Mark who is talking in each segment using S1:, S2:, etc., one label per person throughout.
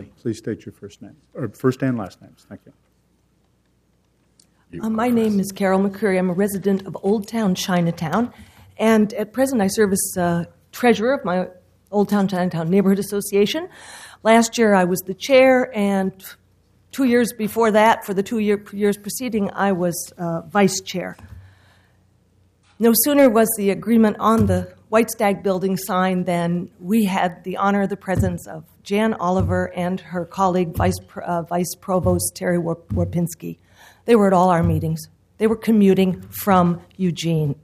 S1: Please state your first name, or first and last names. Thank you.
S2: My name is Carol McCurry. I'm a resident of Old Town Chinatown, and at present I serve as treasurer of my Old Town Chinatown Neighborhood Association. Last year I was the chair, and 2 years before that, for the 2 years preceding, I was vice chair. No sooner was the agreement on the White Stag Building signed than we had the honor of the presence of Jan Oliver and her colleague, Vice Provost Terry Warpinski. They were at all our meetings. They were commuting from Eugene.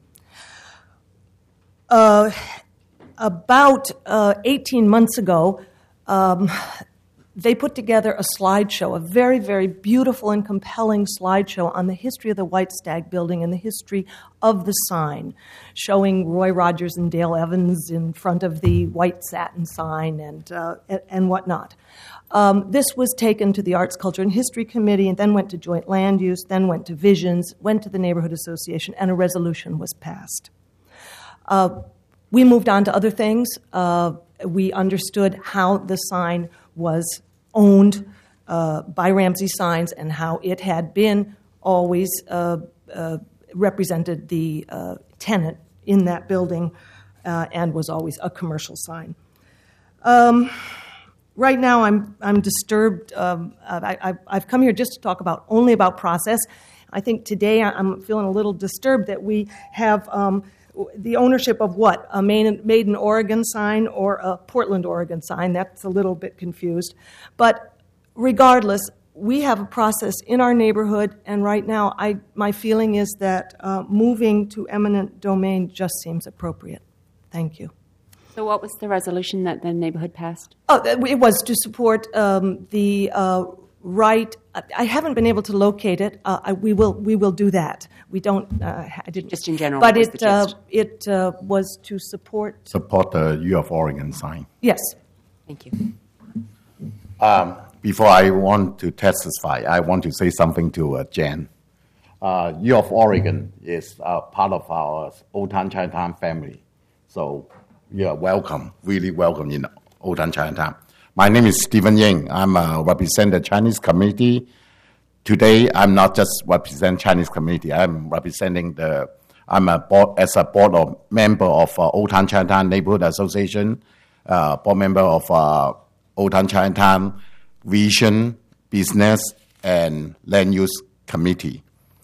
S2: About 18 months ago, they put together a slideshow, a very, very beautiful and compelling slideshow on the history of the White Stag Building and the history of the sign, showing Roy Rogers and Dale Evans in front of the white satin sign and whatnot. This was taken to the Arts, Culture, and History Committee, and then went to Joint Land Use, then went to Visions, went to the Neighborhood Association, and a resolution was passed. We moved on to other things. We understood how the sign was owned by Ramsey Signs and how it had been always represented the tenant in that building and was always a commercial sign. Right now, I'm disturbed. I've come here just to talk only about process. I think today I'm feeling a little disturbed that we have the ownership of what? A Made in Oregon sign or a Portland, Oregon sign? That's a little bit confused. But regardless, we have a process in our neighborhood, and right now my feeling is that moving to eminent domain just seems appropriate. Thank you.
S3: So what was the resolution that the neighborhood passed?
S2: Oh, it was to support the right. I haven't been able to locate it. We will do that. We don't. I didn't.
S3: Just in general.
S2: But it was to support
S4: the U of Oregon sign.
S2: Yes.
S3: Thank you.
S4: Before I want to testify, I want to say something to Jan. U of Oregon is part of our Old Town Chinatown family, so you are welcome, really welcome in Old Town Chinatown. My name is Stephen Ying. I'm represent the Chinese community. Today, I'm not just represent Chinese community. I'm representing I'm a board member of Old Town Chinatown Neighborhood Association, board member of Old Town Chinatown Vision, Business, and Land Use Committee.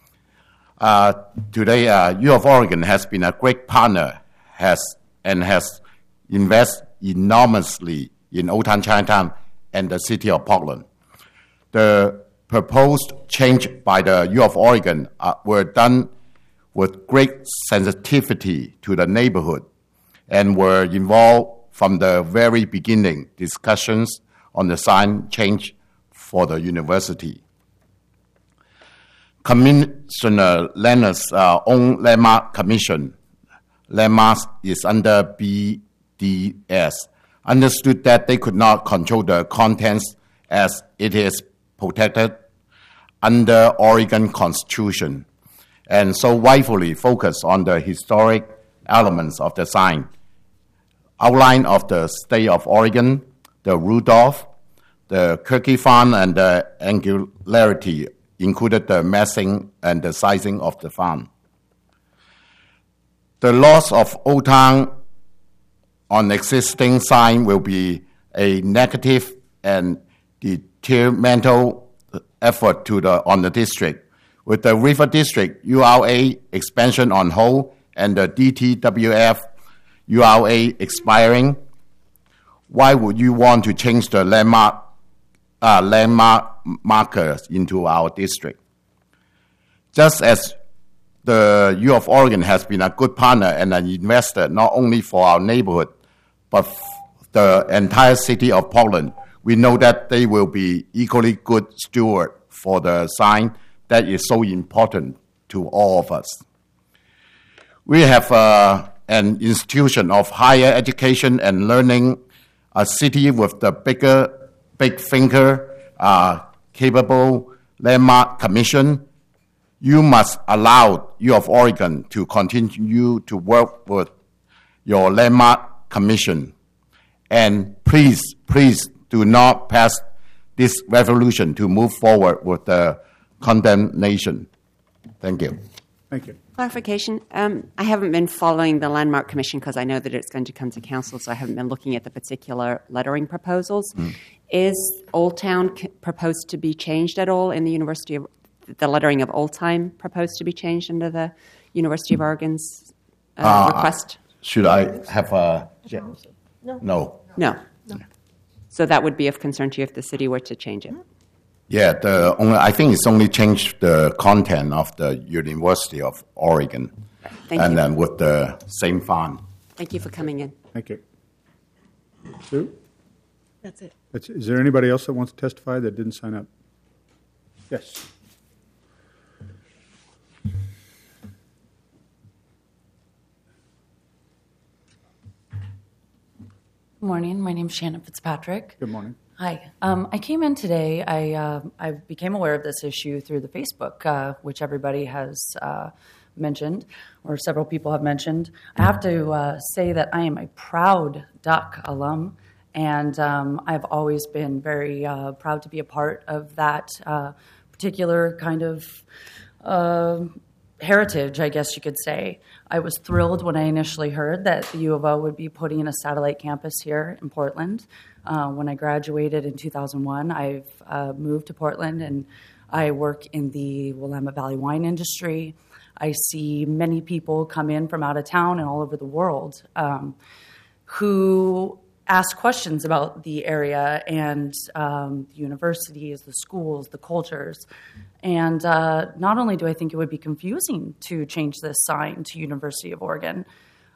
S4: Today, U of Oregon has been a great partner, has invested enormously in Old Town Chinatown and the city of Portland. The proposed change by the U of Oregon were done with great sensitivity to the neighborhood and were involved from the very beginning discussions on the sign change for the university. Commissioner Leonard's own Landmark Commission, Landmark is under BDS, understood that they could not control the contents as it is protected under Oregon Constitution, and so rightfully focused on the historic elements of the sign. Outline of the state of Oregon, the Rudolph, the Kirky font, and the angularity included the massing and the sizing of the font. The loss of Old Town on existing sign will be a negative and detrimental effort on the district. With the River District URA expansion on hold and the DTWF URA expiring, why would you want to change the landmark markers into our district? Just as the U of Oregon has been a good partner and an investor not only for our neighborhood, but the entire city of Portland, we know that they will be equally good steward for the sign that is so important to all of us. We have an institution of higher education and learning, a city with the big thinker, capable Landmark Commission. You must allow U of Oregon to continue to work with your Landmark Commission. And please do not pass this resolution to move forward with the condemnation. Thank you.
S1: Thank you.
S3: Clarification. I haven't been following the Landmark Commission because I know that it's going to come to council, so I haven't been looking at the particular lettering proposals. Is Old Town proposed to be changed at all in the University of the lettering of Old Time proposed to be changed under the University of Oregon's request?
S4: Should I have a... No.
S3: No. So that would be of concern to you if the city were to change it?
S4: Yeah, I think it's only changed the content of the University of Oregon.
S3: Thank you.
S4: And then with the same font.
S3: Thank you for coming in.
S1: Thank you. Sue?
S2: That's it.
S1: Is there anybody else that wants to testify that didn't sign up? Yes.
S5: Good morning. My name's Shannon Fitzpatrick.
S1: Good morning.
S5: Hi. I came in today. I became aware of this issue through the Facebook, which everybody has mentioned, or several people have mentioned. I have to say that I am a proud Duck alum, and I've always been very proud to be a part of that particular kind of heritage, I guess you could say. I was thrilled when I initially heard that the U of O would be putting in a satellite campus here in Portland. When I graduated in 2001, I've moved to Portland, and I work in the Willamette Valley wine industry. I see many people come in from out of town and all over the world who ask questions about the area and the universities, the schools, the cultures. And not only do I think it would be confusing to change this sign to University of Oregon,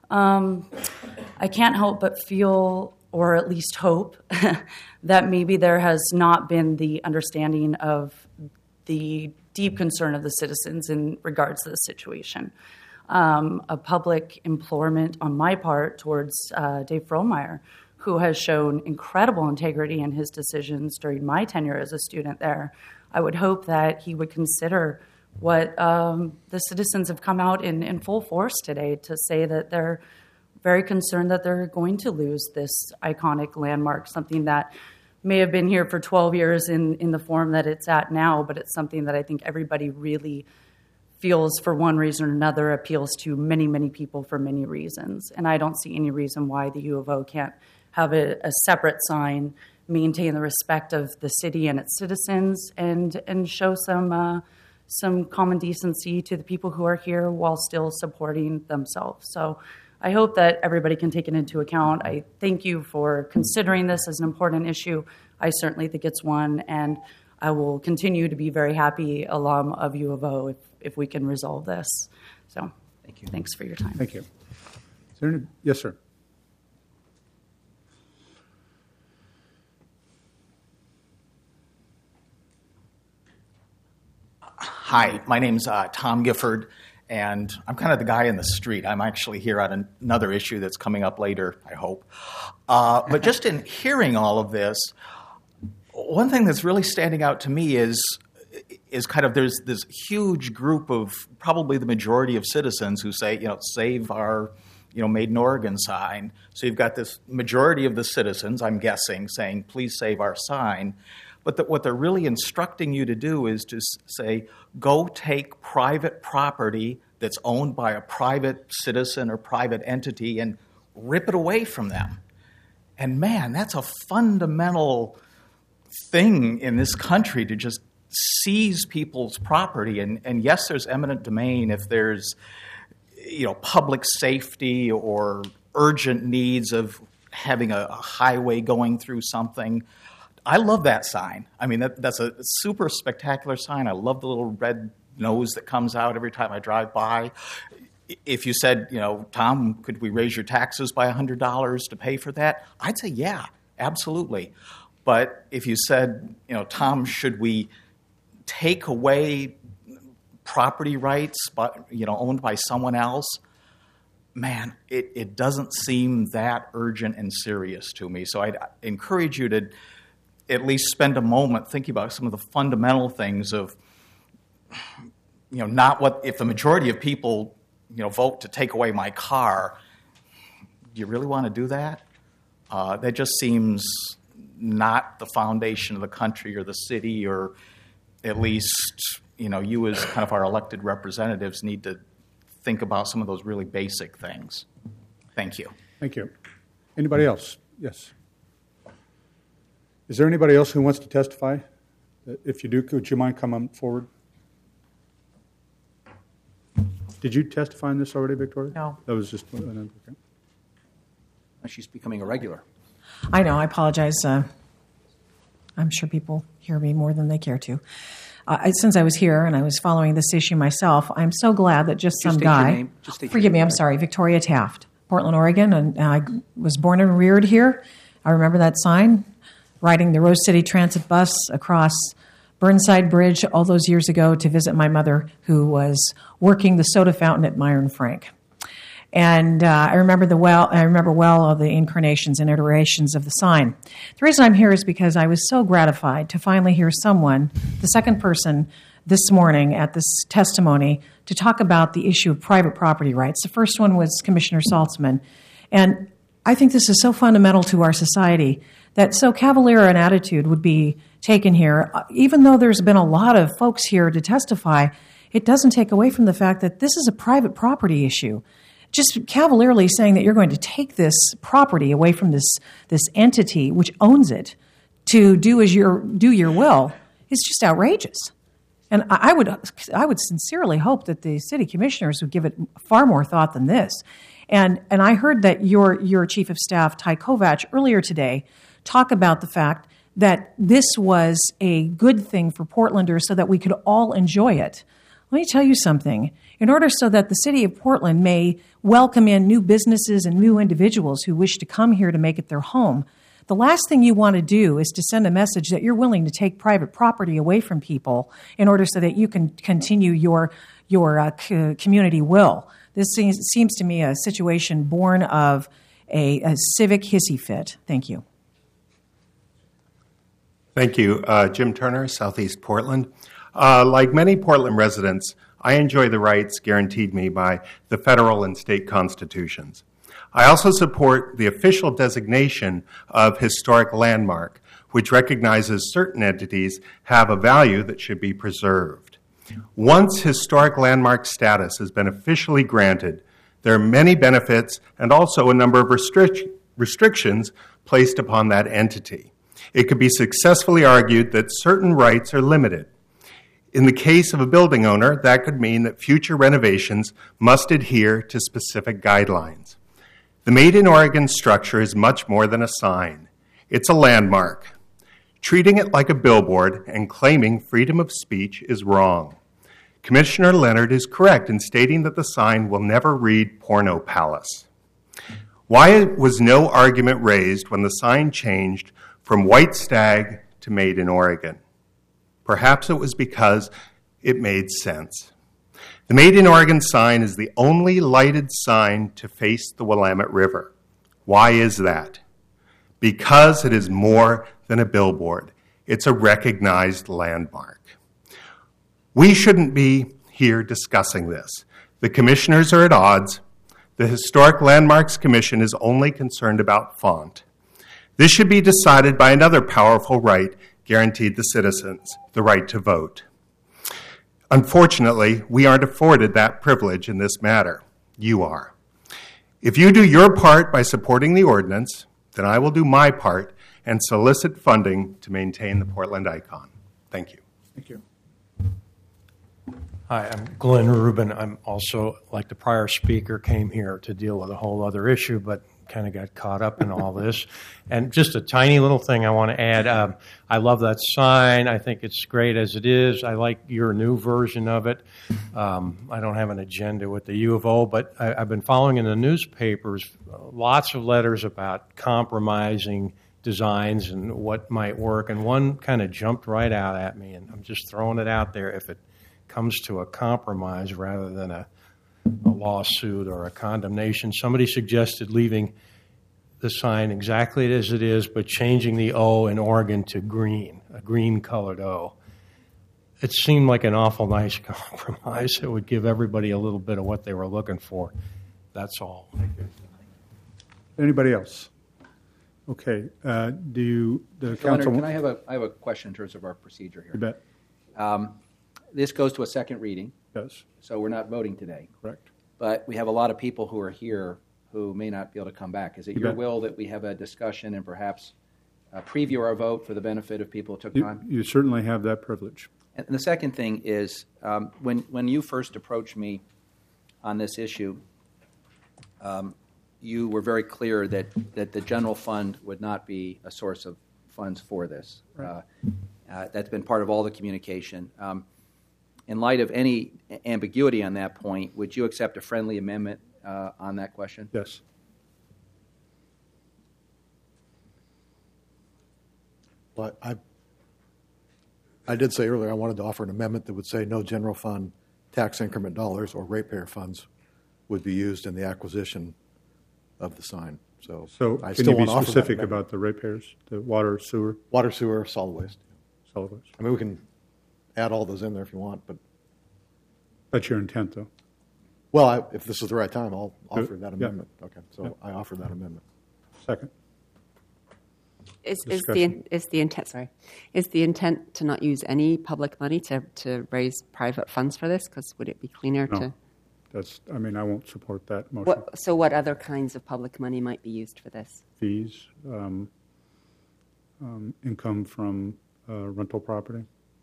S5: I can't help but feel, or at least hope, that maybe there has not been the understanding of the deep concern of the citizens in regards to the situation. A public implorement on my part towards Dave Frohmeyer, who has shown incredible integrity in his decisions during my tenure as a student there. I would hope that he would consider what the citizens have come out in full force today to say that they're very concerned that they're going to lose this iconic landmark, something that may have been here for 12 years in the form that it's at now, but it's something that I think everybody really feels for one reason or another appeals to many, many people for many reasons. And I don't see any reason why the U of O can't have a separate sign, maintain the respect of the city and its citizens, and show some common decency to the people who are here while still supporting themselves. So I hope that everybody can take it into account. I thank you for considering this as an important issue. I certainly think it's one, and I will continue to be very happy alum of U of O if we can resolve this. So thank you. Thanks for your time.
S1: Thank you. Is there any? Yes, sir.
S6: Hi, my name's Tom Gifford, and I'm kind of the guy in the street. I'm actually here on another issue that's coming up later, I hope. But just in hearing all of this, one thing that's really standing out to me is kind of there's this huge group of probably the majority of citizens who say, save our, Made in Oregon sign. So you've got this majority of the citizens, I'm guessing, saying, please save our sign. But what they're really instructing you to do is to say, go take private property that's owned by a private citizen or private entity and rip it away from them. And man, that's a fundamental thing in this country, to just seize people's property. And yes, there's eminent domain if there's public safety or urgent needs of having a highway going through something. I love that sign. I mean, that's a super spectacular sign. I love the little red nose that comes out every time I drive by. If you said, Tom, could we raise your taxes by $100 to pay for that? I'd say, yeah, absolutely. But if you said, Tom, should we take away property rights, owned by someone else? Man, it doesn't seem that urgent and serious to me. So I'd encourage you to at least spend a moment thinking about some of the fundamental things of, not what, if the majority of people, vote to take away my car, do you really want to do that? That just seems not the foundation of the country or the city, or at least, you as kind of our elected representatives need to think about some of those really basic things. Thank you.
S1: Thank you. Anybody else? Yes. Is there anybody else who wants to testify? If you do, could you mind coming forward? Did you testify on this already, Victoria?
S7: No.
S1: That was just okay.
S6: She's becoming a regular.
S7: I know. I apologize. I'm sure people hear me more than they care to. Since I was here and I was following this issue myself, I'm so glad that just some
S6: state
S7: guy.
S6: your name. Just state
S7: Forgive
S6: your
S7: me.
S6: name.
S7: I'm sorry. Victoria Taft, Portland, Oregon, and I was born and reared here. I remember that sign, riding the Rose City Transit bus across Burnside Bridge all those years ago to visit my mother, who was working the soda fountain at Myron Frank. And I remember well all the incarnations and iterations of the sign. The reason I'm here is because I was so gratified to finally hear someone, the second person this morning at this testimony, to talk about the issue of private property rights. The first one was Commissioner Saltzman. And I think this is so fundamental to our society that so cavalier an attitude would be taken here. Even though there's been a lot of folks here to testify, it doesn't take away from the fact that this is a private property issue. Just cavalierly saying that you're going to take this property away from this entity which owns it to do your will is just outrageous. And I would sincerely hope that the city commissioners would give it far more thought than this. And I heard that your chief of staff, Ty Kovach, earlier today talk about the fact that this was a good thing for Portlanders so that we could all enjoy it. Let me tell you something. In order so that the city of Portland may welcome in new businesses and new individuals who wish to come here to make it their home, the last thing you want to do is to send a message that you're willing to take private property away from people in order so that you can continue your community will. This seems to me a situation born of a civic hissy fit. Thank you.
S8: Thank you. Jim Turner, Southeast Portland. Like many Portland residents, I enjoy the rights guaranteed me by the federal and state constitutions. I also support the official designation of historic landmark, which recognizes certain entities have a value that should be preserved. Once historic landmark status has been officially granted, there are many benefits and also a number of restrictions placed upon that entity. It could be successfully argued that certain rights are limited. In the case of a building owner, that could mean that future renovations must adhere to specific guidelines. The Made in Oregon structure is much more than a sign. It's a landmark. Treating it like a billboard and claiming freedom of speech is wrong. Commissioner Leonard is correct in stating that the sign will never read Porno Palace. Why was no argument raised when the sign changed from White Stag to Made in Oregon? Perhaps it was because it made sense. The Made in Oregon sign is the only lighted sign to face the Willamette River. Why is that? Because it is more than a billboard. It's a recognized landmark. We shouldn't be here discussing this. The commissioners are at odds. The Historic Landmarks Commission is only concerned about font. This should be decided by another powerful right guaranteed to citizens, the right to vote. Unfortunately, we aren't afforded that privilege in this matter. You are. If you do your part by supporting the ordinance, then I will do my part and solicit funding to maintain the Portland icon. Thank you.
S1: Thank you.
S9: Hi, I'm Glenn Rubin. I'm also, like the prior speaker, came here to deal with a whole other issue, but kind of got caught up in all this. And just a tiny little thing I want to add. I love that sign. I think it's great as it is. I like your new version of it. I don't have an agenda with the U of O, but I've been following in the newspapers lots of letters about compromising designs and what might work. And one kind of jumped right out at me, and I'm just throwing it out there. If it comes to a compromise rather than a lawsuit or a condemnation, somebody suggested leaving the sign exactly as it is, but changing the O in Oregon to green, a green-colored O. It seemed like an awful nice compromise. It would give everybody a little bit of what they were looking for. That's all.
S1: Anybody else? Okay. Do you, the
S10: Mr. Leonard,
S1: council?
S10: can I have a question in terms of our procedure here?
S1: You bet.
S10: This goes to a second reading,
S1: Yes,
S10: so we're not voting today.
S1: correct.
S10: But we have a lot of people who are here who may not be able to come back. Is it
S1: You
S10: your
S1: bet.
S10: will that we have a discussion and perhaps preview our vote for the benefit of people who took time?
S1: You certainly have that privilege.
S10: And the second thing is, when you first approached me on this issue, you were very clear that the general fund would not be a source of funds for this.
S1: Right.
S10: That's been part of all the communication. In light of any ambiguity on that point, would you accept a friendly amendment on that question?
S1: Yes.
S11: Well, I did say earlier I wanted to offer an amendment that would say no general fund tax increment dollars or ratepayer funds would be used in the acquisition of the sign. So I
S1: can
S11: still
S1: you
S11: want
S1: be
S11: to offer that
S1: specific
S11: amendment.
S1: about the ratepayers, the water, sewer,
S11: Water, sewer, solid waste.
S1: solid waste?
S11: I mean, we can add all those in there if you want, but
S1: That's your intent, though.
S11: well, if this is the right time, I'll offer that
S1: Yeah.
S11: amendment. Okay, so
S1: Yeah.
S11: I offer that amendment.
S1: Second.
S3: Is
S1: Discussion.
S3: the intent is the intent to not use any public money to raise private funds for this? Because would it be cleaner
S1: No.
S3: to?
S1: I won't support that motion.
S3: What other kinds of public money might be used for this?
S1: Fees, income from rental property.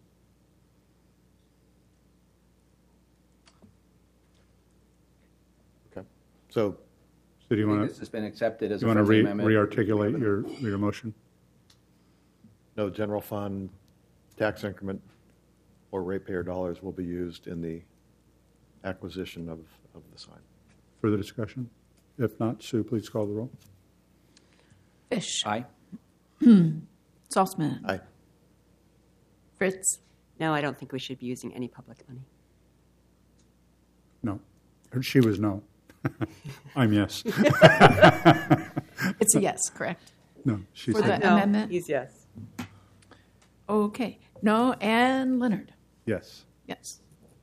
S11: Okay, so
S1: So do you
S10: I think
S1: want
S10: this has been accepted as
S1: to
S10: a friendly
S1: re-
S10: amendment.
S1: re-articulate your motion?
S11: no general fund tax increment or ratepayer dollars will be used in the acquisition of the sign.
S1: Further discussion? If not, Sue, please call the roll.
S12: Fish.
S10: Aye.
S12: Saltzman.
S11: Aye.
S12: Fritz.
S3: No, I don't think we should be using any public money.
S1: No. She was no. I'm yes.
S12: It's a yes, correct?
S1: No, she
S12: For
S1: said
S12: the amendment?
S3: He's yes.
S12: Okay. No, and Leonard.
S1: yes.
S12: Yes.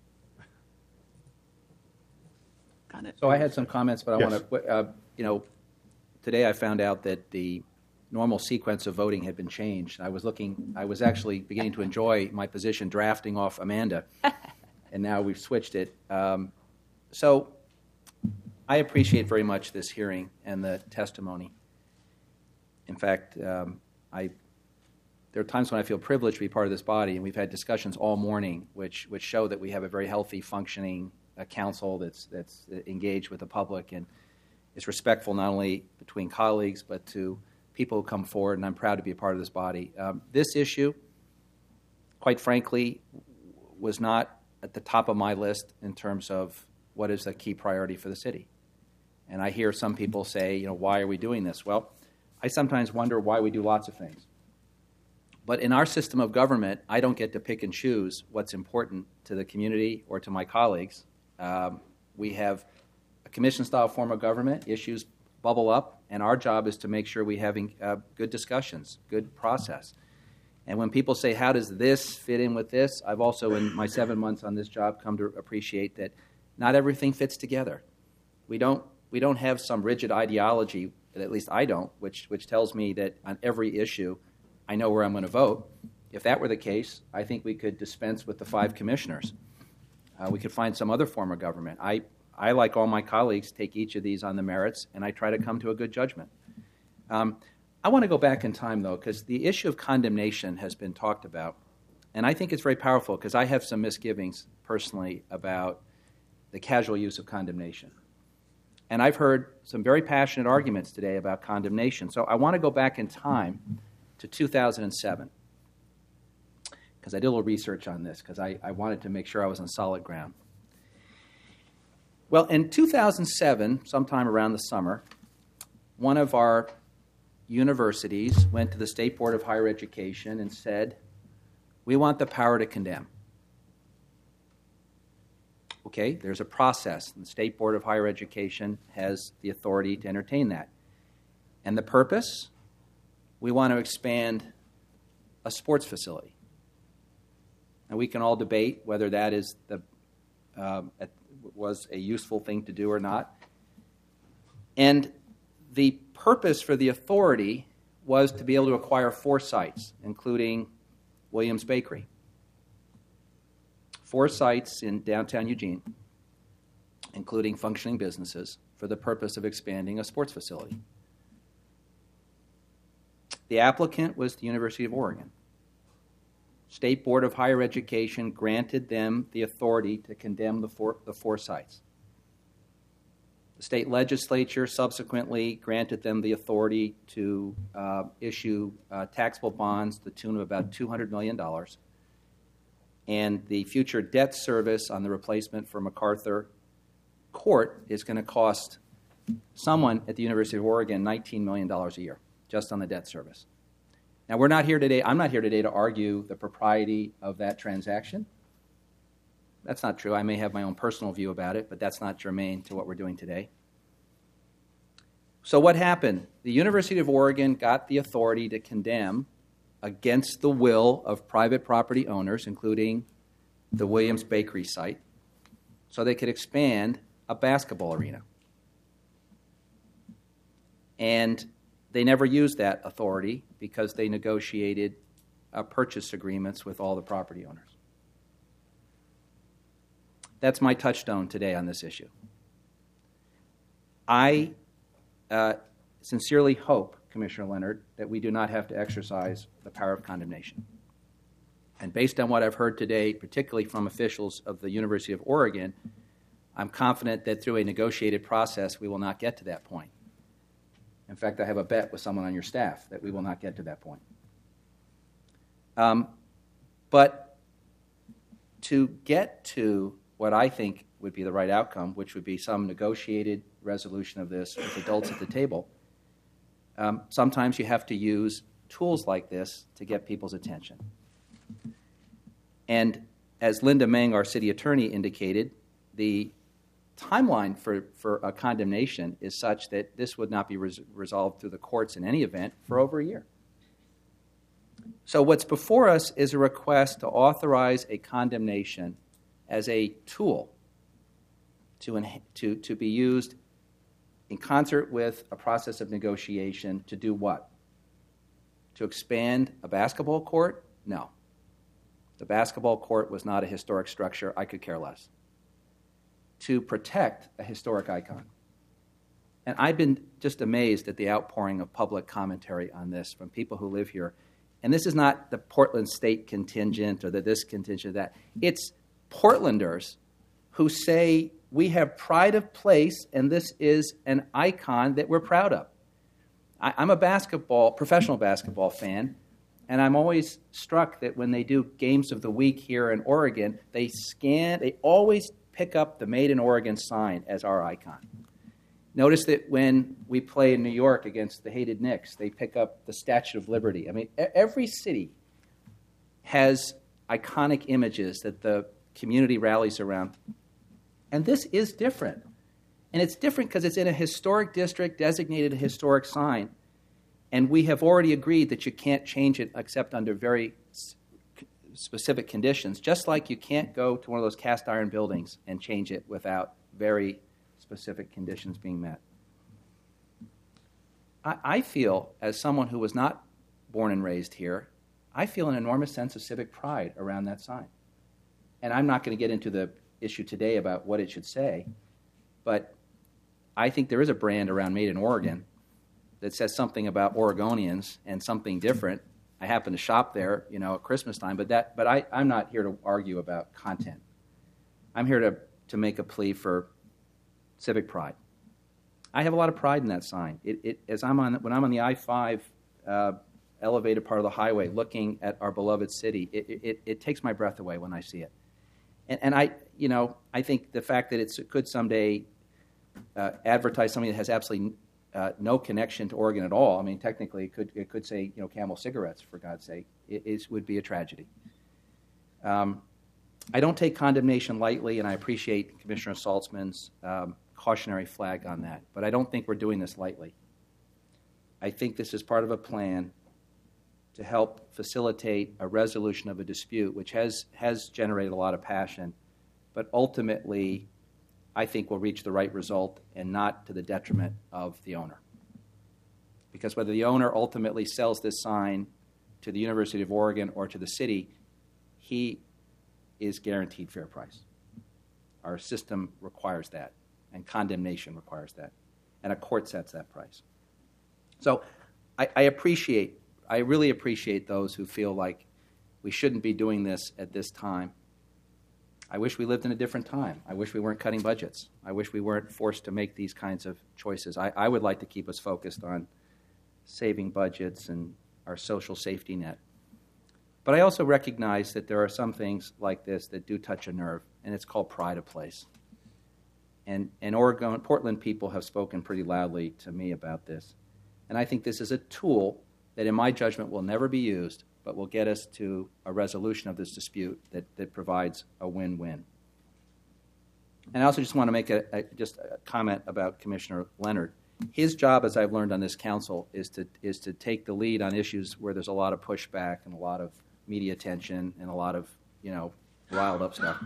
S12: Got it.
S10: So I had some comments, but I
S1: Yes.
S10: want to, today I found out that the normal sequence of voting had been changed. I was actually beginning to enjoy my position drafting off Amanda, and now we've switched it. So I appreciate very much this hearing and the testimony. In fact, there are times when I feel privileged to be part of this body, and we've had discussions all morning which show that we have a very healthy, functioning council that's engaged with the public and is respectful not only between colleagues but to people who come forward, and I'm proud to be a part of this body. This issue, quite frankly, was not at the top of my list in terms of what is a key priority for the city. And I hear some people say, why are we doing this? Well, I sometimes wonder why we do lots of things. But in our system of government, I don't get to pick and choose what's important to the community or to my colleagues. We have a commission-style form of government. Issues bubble up, and our job is to make sure we're having good discussions, good process. And when people say, how does this fit in with this, I've also, in my 7 months on this job, come to appreciate that not everything fits together. We don't have some rigid ideology, at least I don't, which tells me that on every issue I know where I'm going to vote. If that were the case, I think we could dispense with the 5 commissioners. We could find some other form of government. I, like all my colleagues, take each of these on the merits, and I try to come to a good judgment. I want to go back in time, though, because the issue of condemnation has been talked about, and I think it's very powerful because I have some misgivings personally about the casual use of condemnation. And I've heard some very passionate arguments today about condemnation. So I want to go back in time to 2007 because I did a little research on this because I wanted to make sure I was on solid ground. Well, in 2007, sometime around the summer, one of our universities went to the State Board of Higher Education and said, we want the power to condemn. Okay, there's a process, and the State Board of Higher Education has the authority to entertain that. And the purpose? We want to expand a sports facility. And we can all debate whether that is was a useful thing to do or not. And the purpose for the authority was to be able to acquire 4 sites, including Williams Bakery. 4 sites in downtown Eugene, including functioning businesses, for the purpose of expanding a sports facility. The applicant was the University of Oregon. State Board of Higher Education granted them the authority to condemn the four sites. The state legislature subsequently granted them the authority to issue taxable bonds to the tune of about $200 million. And the future debt service on the replacement for MacArthur Court is going to cost someone at the University of Oregon $19 million a year, just on the debt service. Now, I'm not here today to argue the propriety of that transaction. That's not true. I may have my own personal view about it, but that's not germane to what we're doing today. So what happened? The University of Oregon got the authority to condemn against the will of private property owners, including the Williams Bakery site, so they could expand a basketball arena. And they never used that authority because they negotiated purchase agreements with all the property owners. That's my touchstone today on this issue. I sincerely hope, Commissioner Leonard, that we do not have to exercise the power of condemnation. And based on what I've heard today, particularly from officials of the University of Oregon, I'm confident that through a negotiated process, we will not get to that point. In fact, I have a bet with someone on your staff that we will not get to that point. But to get to what I think would be the right outcome, which would be some negotiated resolution of this with adults at the table, sometimes you have to use tools like this to get people's attention. And as Linda Meng, our city attorney, indicated, the timeline for a condemnation is such that this would not be resolved through the courts in any event for over a year. So what's before us is a request to authorize a condemnation as a tool to be used in concert with a process of negotiation to do what? To expand a basketball court? No. The basketball court was not a historic structure. I could care less. To protect a historic icon. And I've been just amazed at the outpouring of public commentary on this from people who live here. And this is not the Portland State contingent or this contingent, that. It's Portlanders who say we have pride of place and this is an icon that we're proud of. I'm a professional basketball fan, and I'm always struck that when they do games of the week here in Oregon, they always pick up the Made in Oregon sign as our icon. Notice that when we play in New York against the hated Knicks, they pick up the Statue of Liberty. I mean, every city has iconic images that the community rallies around. And this is different. And it's different because it's in a historic district designated a historic sign. And we have already agreed that you can't change it except under very specific conditions, just like you can't go to one of those cast iron buildings and change it without very specific conditions being met. I feel, as someone who was not born and raised here, I feel an enormous sense of civic pride around that sign. And I'm not going to get into the issue today about what it should say, but I think there is a brand around Made in Oregon that says something about Oregonians and something different. I happen to shop there, at Christmas time, but I'm not here to argue about content. I'm here to make a plea for civic pride. I have a lot of pride in that sign. When I'm on the I-5 elevated part of the highway looking at our beloved city, it takes my breath away when I see it. And I think the fact that it could someday advertise something that has absolutely no connection to Oregon at all. I mean, technically, it could say, Camel cigarettes, for God's sake. It would be a tragedy. I don't take condemnation lightly, and I appreciate Commissioner Saltzman's cautionary flag on that. But I don't think we're doing this lightly. I think this is part of a plan to help facilitate a resolution of a dispute, which has generated a lot of passion, but ultimately I think will reach the right result and not to the detriment of the owner. Because whether the owner ultimately sells this sign to the University of Oregon or to the city, he is guaranteed fair price. Our system requires that, and condemnation requires that, and a court sets that price. So I really appreciate those who feel like we shouldn't be doing this at this time. I wish we lived in a different time. I wish we weren't cutting budgets. I wish we weren't forced to make these kinds of choices. I would like to keep us focused on saving budgets and our social safety net. But I also recognize that there are some things like this that do touch a nerve, and it's called pride of place. And Oregon, Portland people have spoken pretty loudly to me about this. And I think this is a tool that, in my judgment, will never be used, but will get us to a resolution of this dispute that provides a win-win. And I also just want to make a comment about Commissioner Leonard. His job, as I've learned on this council, is to take the lead on issues where there's a lot of pushback and a lot of media attention and a lot of riled up stuff.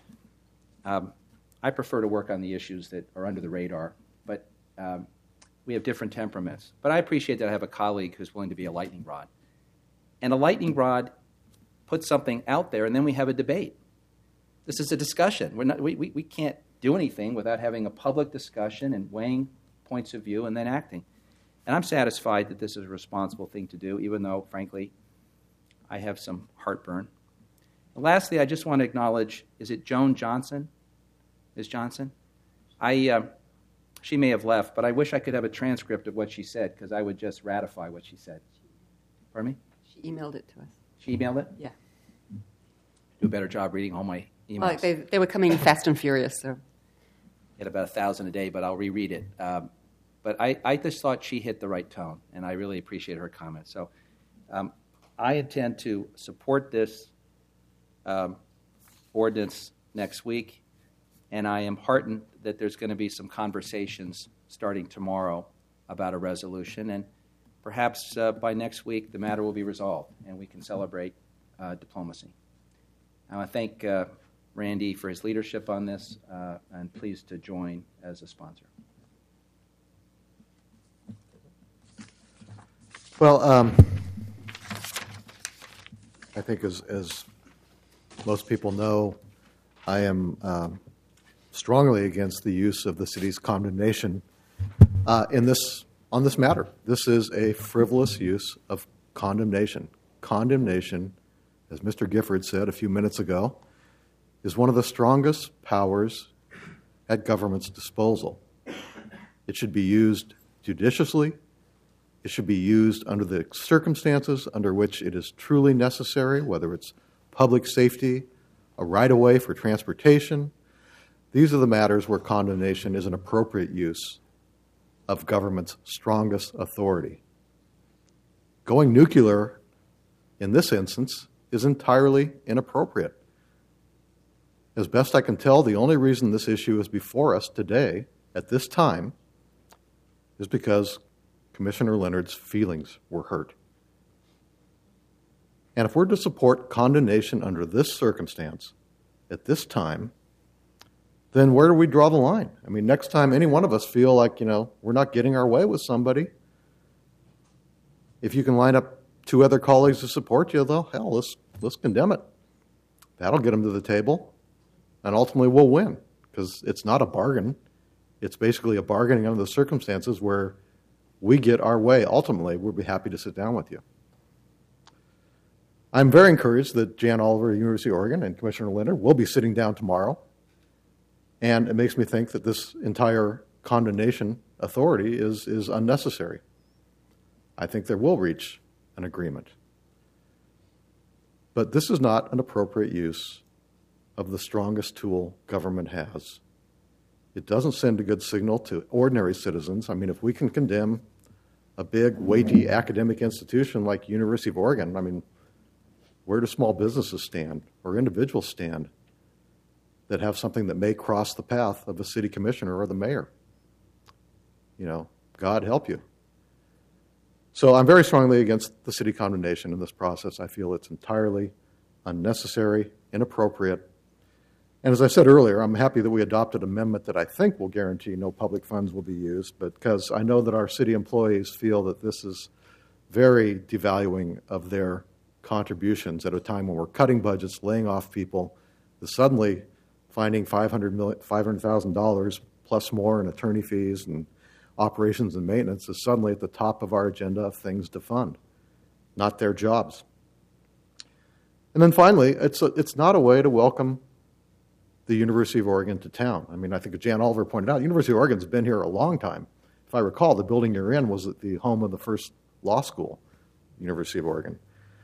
S10: I prefer to work on the issues that are under the radar, but we have different temperaments. But I appreciate that I have a colleague who's willing to be a lightning rod. And a lightning rod puts something out there, and then we have a debate. This is a discussion. We can't do anything without having a public discussion and weighing points of view and then acting. And I'm satisfied that this is a responsible thing to do, even though, frankly, I have some heartburn. And lastly, I just want to acknowledge, is it Joan Johnson? Ms. Johnson? She may have left, but I wish I could have a transcript of what she said, because I would just ratify what she said. Pardon me?
S3: She emailed it to us.
S10: She emailed it?
S3: Yeah.
S10: Do a better job reading all my emails.
S3: Well, they were coming fast and furious, so.
S10: Get about 1,000 a day, but I'll reread it. But I just thought she hit the right tone, and I really appreciate her comments. So I intend to support this ordinance next week, and I am heartened that there's going to be some conversations starting tomorrow about a resolution, and perhaps by next week the matter will be resolved, and we can celebrate diplomacy. I want to thank Randy for his leadership on this, and pleased to join as a sponsor.
S11: Well, I think as most people know, I am strongly against the use of the city's condemnation on this matter. This is a frivolous use of condemnation. Condemnation, as Mr. Gifford said a few minutes ago, is one of the strongest powers at government's disposal. It should be used judiciously. It should be used under the circumstances under which it is truly necessary, whether it's public safety, a right-of-way for transportation. These are the matters where condemnation is an appropriate use of government's strongest authority. Going nuclear, in this instance, is entirely inappropriate. As best I can tell, the only reason this issue is before us today, at this time, is because Commissioner Leonard's feelings were hurt. And if we're to support condemnation under this circumstance, at this time, then where do we draw the line? I mean, next time any one of us feel like, we're not getting our way with somebody, if you can line up 2 other colleagues to support you, though, hell, let's condemn it. That'll get them to the table, and ultimately we'll win, because it's not a bargain. It's basically a bargaining under the circumstances where we get our way. Ultimately, we'll be happy to sit down with you. I'm very encouraged that Jan Oliver, University of Oregon, and Commissioner Leonard will be sitting down tomorrow. And it makes me think that this entire condemnation authority is unnecessary. I think they will reach an agreement. But this is not an appropriate use of the strongest tool government has. It doesn't send a good signal to ordinary citizens. I mean, if we can condemn a big, weighty academic institution like University of Oregon, I mean, where do small businesses stand or individuals stand that have something that may cross the path of a city commissioner or the mayor? God help you. So I'm very strongly against the city condemnation in this process. I feel it's entirely unnecessary, inappropriate, And as I said earlier, I'm happy that we adopted an amendment that I think will guarantee no public funds will be used, but because I know that our city employees feel that this is very devaluing of their contributions at a time when we're cutting budgets, laying off people, suddenly finding $500,000 plus more in attorney fees and operations and maintenance is suddenly at the top of our agenda of things to fund, not their jobs. And then finally, it's not a way to welcome the University of Oregon to town. I mean, I think Jan Oliver pointed out, University of Oregon's been here a long time. If I recall, the building you're in was at the home of the first law school, University of Oregon.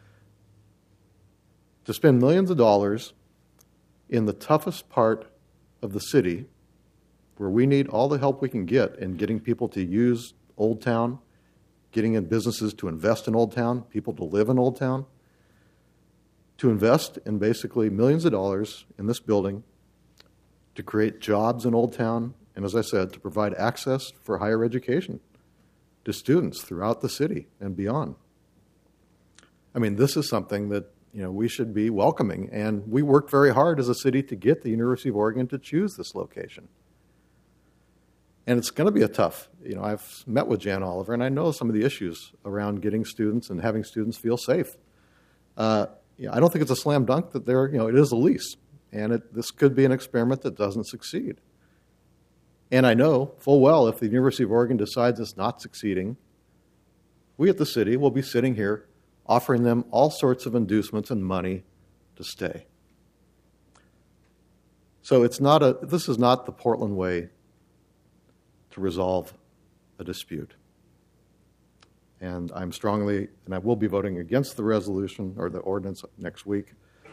S11: To spend millions of dollars in the toughest part of the city, where we need all the help we can get in getting people to use Old Town, getting in businesses to invest in Old Town, people to live in Old Town, to invest in basically millions of dollars in this building to create jobs in Old Town, and as I said, to provide access for higher education to students throughout the city and beyond. I mean, this is something that we should be welcoming, and we worked very hard as a city to get the University of Oregon to choose this location. And it's going to be a tough, I've met with Jan Oliver, and I know some of the issues around getting students and having students feel safe. I don't think it's a slam dunk that it is a lease. And this could be an experiment that doesn't succeed. And I know full well if the University of Oregon decides it's not succeeding, we at the city will be sitting here offering them all sorts of inducements and money to stay. So this is not the Portland way to resolve a dispute. And I will be voting against the resolution or the ordinance next week.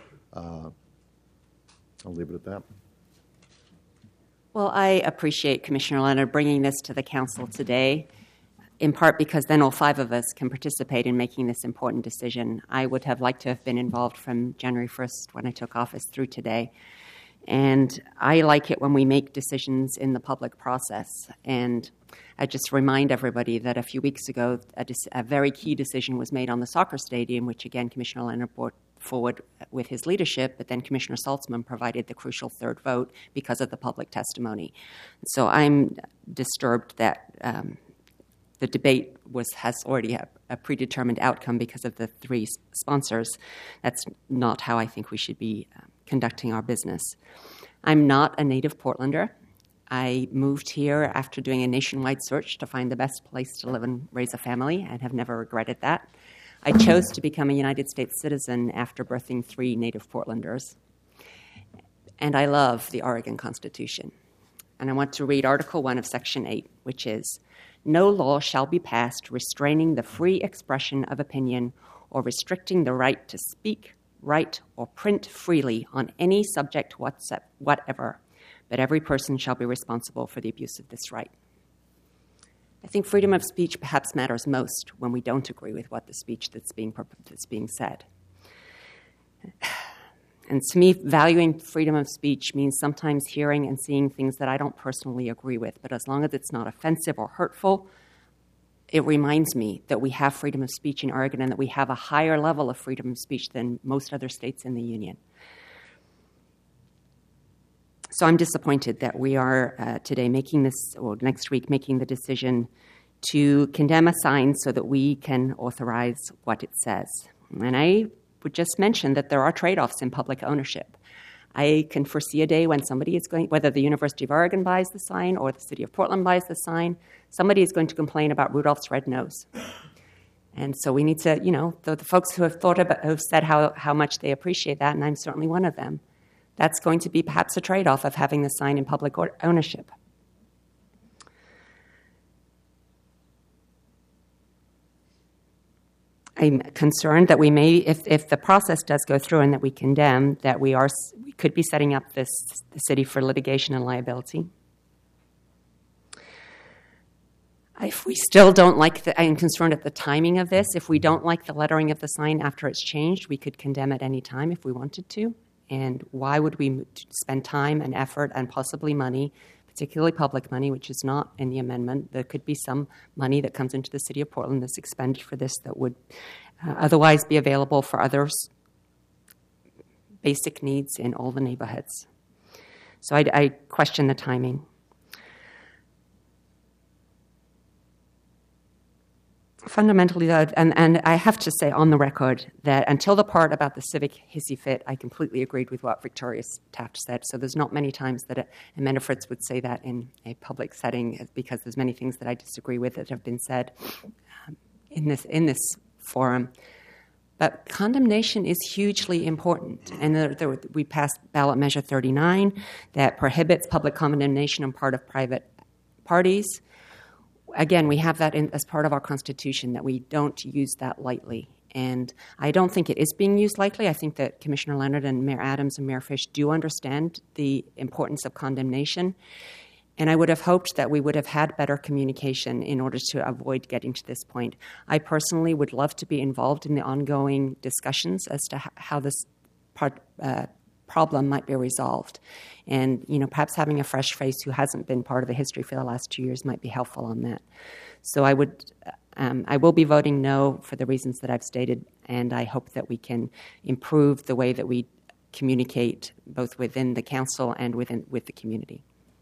S11: I'll leave it at that.
S3: Well, I appreciate Commissioner Leonard bringing this to the council today, in part because then all 5 of us can participate in making this important decision. I would have liked to have been involved from January 1st when I took office through today. And I like it when we make decisions in the public process. And I just remind everybody that a few weeks ago, a very key decision was made on the soccer stadium, which again, Commissioner Leonard brought forward with his leadership, but then Commissioner Saltzman provided the crucial third vote because of the public testimony. So I'm disturbed that the debate has already a predetermined outcome because of the 3 sponsors. That's not how I think we should be conducting our business. I'm not a native Portlander. I moved here after doing a nationwide search to find the best place to live and raise a family, and have never regretted that. I chose to become a United States citizen after birthing 3 native Portlanders. And I love the Oregon Constitution. And I want to read Article 1 of Section 8, which is, "No law shall be passed restraining the free expression of opinion or restricting the right to speak, write, or print freely on any subject whatever, but every person shall be responsible for the abuse of this right." I think freedom of speech perhaps matters most when we don't agree with what the speech that's being said. And to me, valuing freedom of speech means sometimes hearing and seeing things that I don't personally agree with, but as long as it's not offensive or hurtful, it reminds me that we have freedom of speech in Oregon and that we have a higher level of freedom of speech than most other states in the union. So I'm disappointed that we are today next week making the decision to condemn a sign so that we can authorize what it says. And I would just mention that there are trade-offs in public ownership. I can foresee a day when somebody is going, whether the University of Oregon buys the sign or the City of Portland buys the sign, somebody is going to complain about Rudolph's red nose. And so we need to, the folks who have said how much they appreciate that, and I'm certainly one of them, that's going to be perhaps a trade-off of having the sign in public ownership. I'm concerned that we may, if the process does go through and that we condemn, that we could be setting up the city for litigation and liability. If we still don't I'm concerned at the timing of this. If we don't like the lettering of the sign after it's changed, we could condemn at any time if we wanted to. And why would we spend time and effort and possibly money, particularly public money, which is not in the amendment? There could be some money that comes into the City of Portland that's expended for this that would otherwise be available for others' basic needs in all the neighborhoods. So I question the timing. Fundamentally, though, and I have to say on the record that until the part about the civic hissy fit, I completely agreed with what Victoria Taft said. So there's not many times that Amanda Fritz would say that in a public setting, because there's many things that I disagree with that have been said in this forum. But condemnation is hugely important. And we passed ballot measure 39 that prohibits public condemnation on part of private parties. Again, we have that as part of our Constitution, that we don't use that lightly. And I don't think it is being used lightly. I think that Commissioner Leonard and Mayor Adams and Mayor Fish do understand the importance of condemnation. And I would have hoped that we would have had better communication in order to avoid getting to this point. I personally would love to be involved in the ongoing discussions as to how this problem might be resolved. And, perhaps having a fresh face who hasn't been part of the history for the last 2 years might be helpful on that. So I will be voting no for the reasons that I've stated, and I hope that we can improve the way that we communicate both within the council and with the community.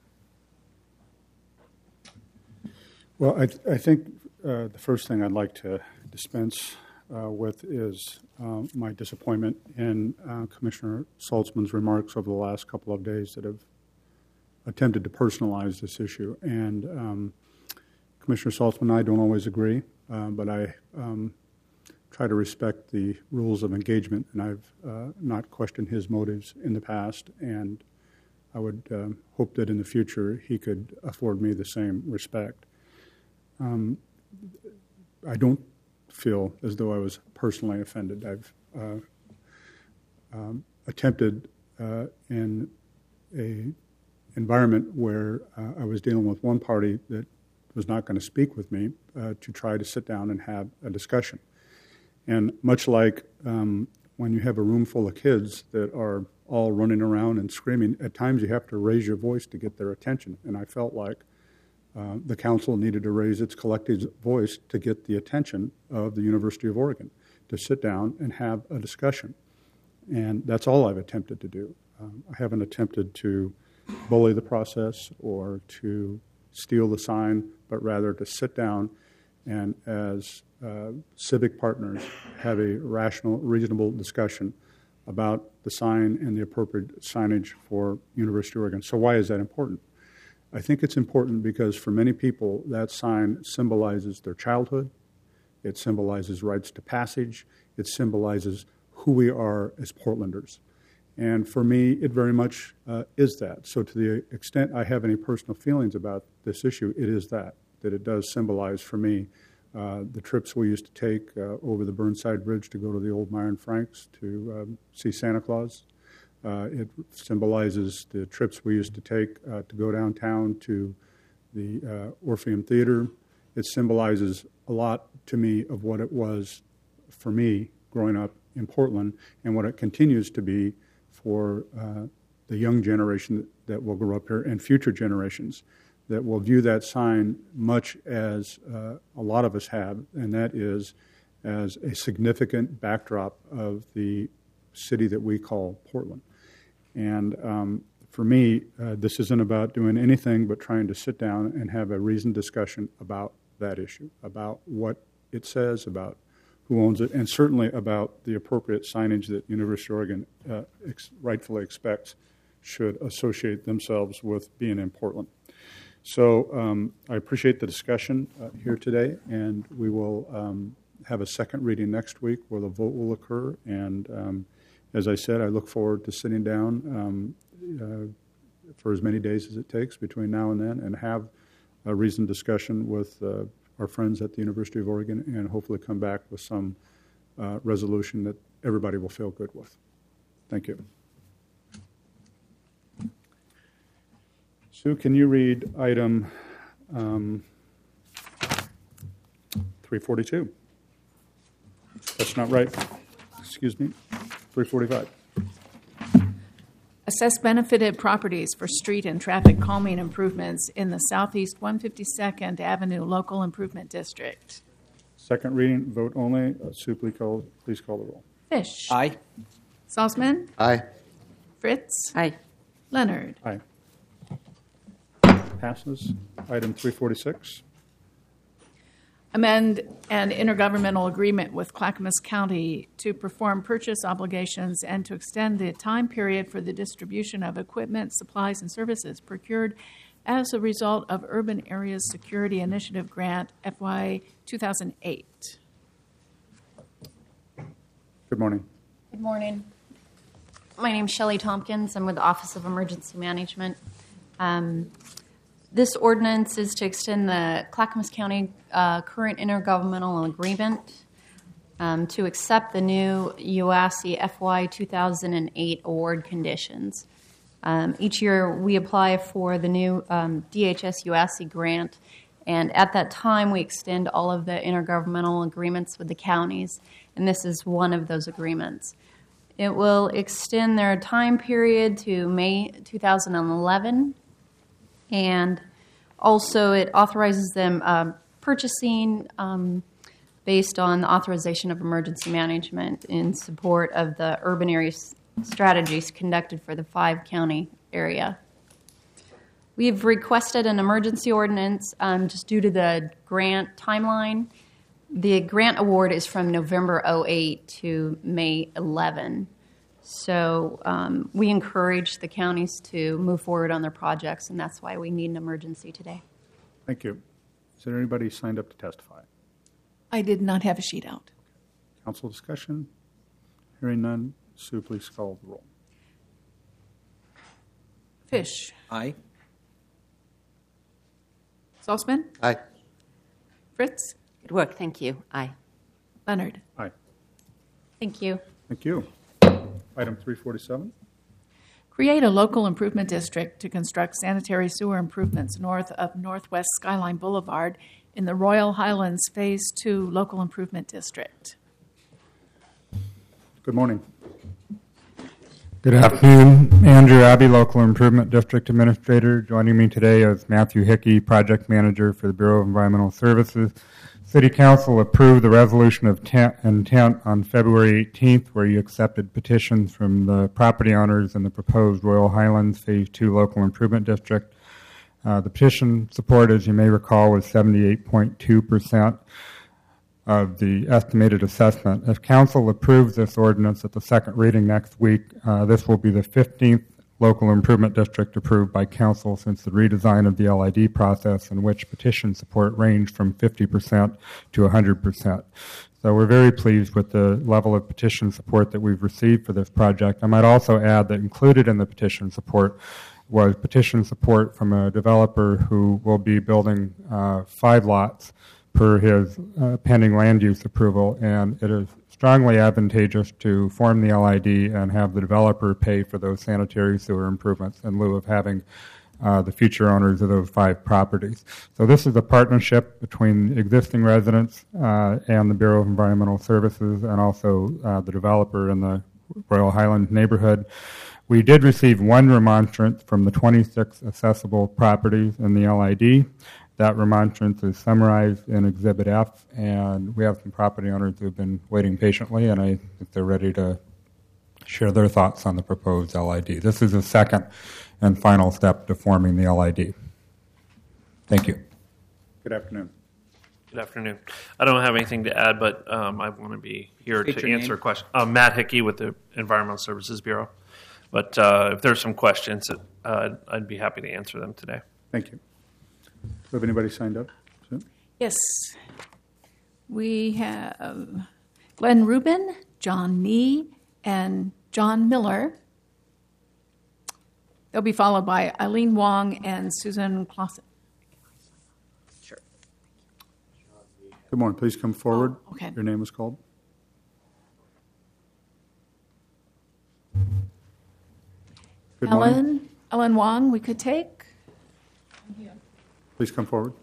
S1: Well, I think the first thing I'd like to dispense with is my disappointment in Commissioner Saltzman's remarks over the last couple of days that have attempted to personalize this issue. And Commissioner Saltzman and I don't always agree, but I try to respect the rules of engagement, and I've not questioned his motives in the past, and I would hope that in the future he could afford me the same respect. I don't feel as though I was personally offended. I've attempted in a environment where I was dealing with one party that was not going to speak with me to try to sit down and have a discussion. And much like when you have a room full of kids that are all running around and screaming, at times you have to raise your voice to get their attention. And I felt like the council needed to raise its collective voice to get the attention of the University of Oregon, to sit down and have a discussion. And that's all I've attempted to do. I haven't attempted to bully the process or to steal the sign, but rather to sit down and as civic partners have a rational, reasonable discussion about the sign and the appropriate signage for University of Oregon. So why is that important? I think it's important because for many people, that sign symbolizes their childhood. It symbolizes rites to passage. It symbolizes who we are as Portlanders. And for me, it very much is that. So to the extent I have any personal feelings about this issue, it is that it does symbolize for me the trips we used to take over the Burnside Bridge to go to the old Myron Franks to see Santa Claus. It symbolizes the trips we used to take to go downtown to the Orpheum Theater. It symbolizes a lot to me of what it was for me growing up in Portland and what it continues to be for the young generation that will grow up here and future generations that will view that sign much as a lot of us have, and that is as a significant backdrop of the city that we call Portland. And for me, this isn't about doing anything but trying to sit down and have a reasoned discussion about that issue, about what it says, about who owns it, and certainly about the appropriate signage that University of Oregon rightfully expects should associate themselves with being in Portland. So I appreciate the discussion here today, and we will have a second reading next week where the vote will occur. And as I said, I look forward to sitting down for as many days as it takes between now and then and have a reasoned discussion with our friends at the University of Oregon and hopefully come back with some resolution that everybody will feel good with. Thank you. Sue, can you read item 342? That's not right. Excuse me. 345.
S12: Assess benefited properties for street and traffic calming improvements in the Southeast 152nd Avenue Local Improvement District.
S1: Second reading, vote only. Sue, please call the roll.
S12: Fish.
S10: Aye.
S12: Salzman.
S4: Aye.
S12: Fritz.
S3: Aye.
S12: Leonard.
S1: Aye. Passes. Item 346.
S12: Amend an intergovernmental agreement with Clackamas County to perform purchase obligations and to extend the time period for the distribution of equipment, supplies, and services procured as a result of Urban Areas Security Initiative Grant FY 2008.
S1: Good morning.
S13: Good morning. My name is Shelley Tompkins. I'm with the Office of Emergency Management. This ordinance is to extend the Clackamas County current intergovernmental agreement to accept the new UASI FY 2008 award conditions. Each year we apply for the new DHS UASI grant, and at that time we extend all of the intergovernmental agreements with the counties, and this is one of those agreements. It will extend their time period to May 2011, and also it authorizes them purchasing based on the authorization of emergency management in support of the urban area strategies conducted for the 5-county area. We've requested an emergency ordinance just due to the grant timeline. The grant award is from November 08 to May 11. So we encourage the counties to move forward on their projects, and that's why we need an emergency today.
S1: Thank you. Is there anybody signed up to testify?
S12: I did not have a sheet out.
S1: Council discussion? Hearing none. Sue, please call the roll.
S12: Fish.
S10: Aye.
S12: Salzman.
S11: Aye.
S12: Fritz.
S3: Good work. Thank you. Aye.
S12: Leonard.
S1: Aye.
S13: Thank you.
S1: Thank you. Item 347.
S12: Create a local improvement district to construct sanitary sewer improvements north of Northwest Skyline Boulevard in the Royal Highlands Phase 2 Local Improvement District.
S1: Good morning.
S14: Good afternoon. Andrew Abbey, Local Improvement District Administrator. Joining me today is Matthew Hickey, Project Manager for the Bureau of Environmental Services. City Council approved the resolution of intent on February 18th, where you accepted petitions from the property owners in the proposed Royal Highlands Phase 2 Local Improvement District. The petition support, as you may recall, was 78.2% of the estimated assessment. If Council approves this ordinance at the second reading next week, this will be the 15th local improvement district approved by Council since the redesign of the LID process, in which petition support ranged from 50% to 100%. So we're very pleased with the level of petition support that we've received for this project. I might also add that included in the petition support was petition support from a developer who will be building 5 lots per his pending land use approval, and it is strongly advantageous to form the LID and have the developer pay for those sanitary sewer improvements in lieu of having the future owners of those 5 properties. So this is a partnership between existing residents and the Bureau of Environmental Services, and also the developer in the Royal Highlands neighborhood. We did receive 1 remonstrance from the 26 accessible properties in the LID. That remonstrance is summarized in Exhibit F, and we have some property owners who have been waiting patiently, and I think they're ready to share their thoughts on the proposed LID. This is the second and final step to forming the LID. Thank you.
S1: Good afternoon.
S15: Good afternoon. I don't have anything to add, but I want to be here
S10: State
S15: to
S10: your
S15: answer
S10: name.
S15: questions. Matt Hickey with the Environmental Services Bureau. But if there's some questions, I'd be happy to answer them today.
S1: Thank you. Do we have anybody signed up? Sue?
S12: Yes. We have Glenn Rubin, John Nee, and John Miller. They'll be followed by Eileen Wong and Susan Clausen.
S3: Sure.
S1: Good morning. Please come forward.
S12: Oh, okay.
S1: Your name was called. Good morning.
S12: Ellen Wong, we could take.
S1: Please come forward.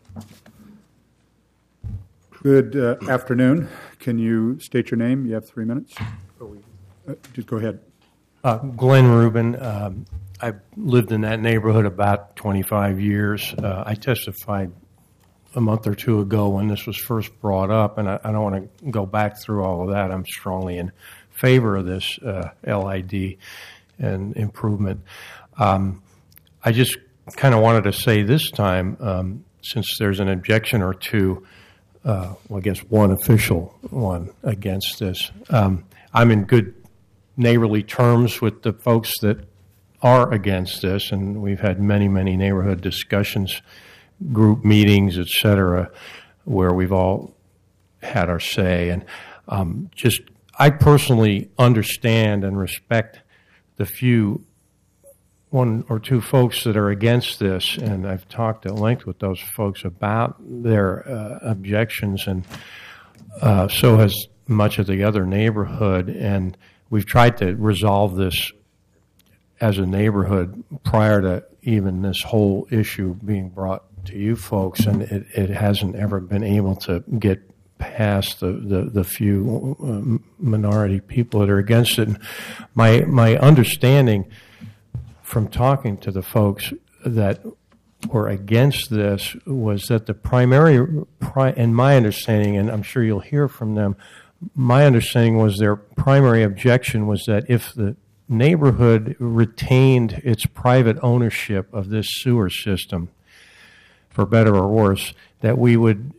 S1: Good afternoon. Can you state your name? You have 3 minutes. Just go ahead.
S9: Glenn Rubin. I've lived in that neighborhood about 25 years. I testified a month or two ago when this was first brought up, and I don't want to go back through all of that. I'm strongly in favor of this LID and improvement. I just kind of wanted to say this time, since there's an objection or two, well, I guess one official one against this. I'm in good neighborly terms with the folks that are against this, and we've had many, many neighborhood discussions, group meetings, et cetera, where we've all had our say. And I personally understand and respect the few, one or two folks that are against this, and I've talked at length with those folks about their objections, and so has much of the other neighborhood. And we've tried to resolve this as a neighborhood prior to even this whole issue being brought to you folks, and it hasn't ever been able to get past the few minority people that are against it. And my understanding from talking to the folks that were against this was that the and my understanding, and I'm sure you'll hear from them, my understanding was their primary objection was that if the neighborhood retained its private ownership of this sewer system, for better or worse, that would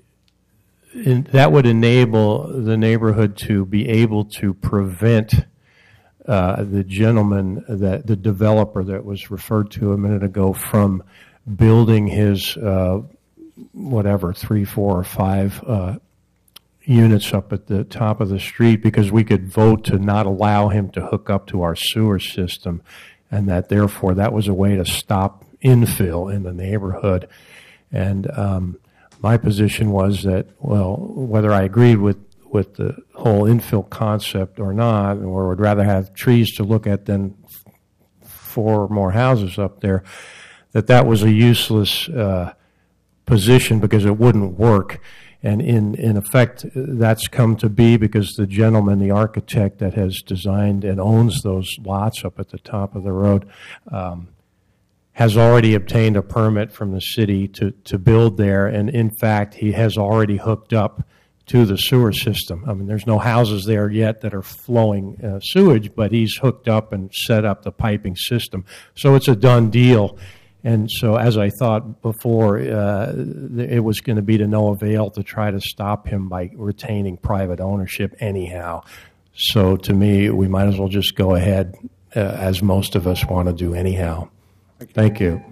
S9: enable the neighborhood to be able to prevent the gentleman, the developer that was referred to a minute ago, from building his 3, 4, or 5 units up at the top of the street, because we could vote to not allow him to hook up to our sewer system, and that therefore that was a way to stop infill in the neighborhood. And my position was that, well, whether I agreed with the whole infill concept or not, or would rather have trees to look at than 4 more houses up there, that was a useless position because it wouldn't work. And in effect, that's come to be because the gentleman, the architect that has designed and owns those lots up at the top of the road, has already obtained a permit from the city to build there. And in fact, he has already hooked up to the sewer system. I mean, there's no houses there yet that are flowing sewage, but he's hooked up and set up the piping system. So it's a done deal. And so, as I thought before, it was going to be to no avail to try to stop him by retaining private ownership anyhow. So to me, we might as well just go ahead, as most of us want to do anyhow. Thank you.